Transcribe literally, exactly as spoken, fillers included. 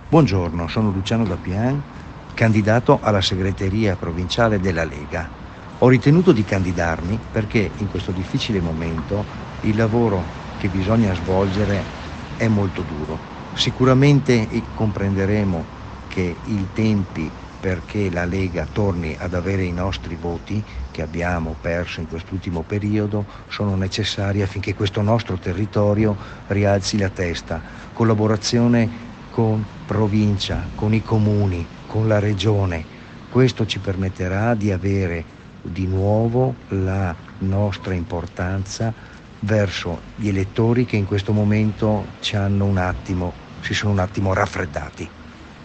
Buongiorno, sono Luciano Dappian, candidato alla segreteria provinciale della Lega. Ho ritenuto di candidarmi perché in questo difficile momento il lavoro che bisogna svolgere è molto duro. Sicuramente eh, comprenderemo che i tempi perché la Lega torni ad avere i nostri voti che abbiamo perso in quest'ultimo periodo sono necessari affinché questo nostro territorio rialzi la testa. Collaborazione con provincia, con i comuni, con la regione. Questo ci permetterà di avere di nuovo la nostra importanza verso gli elettori che in questo momento ci hanno un attimo, si sono un attimo raffreddati.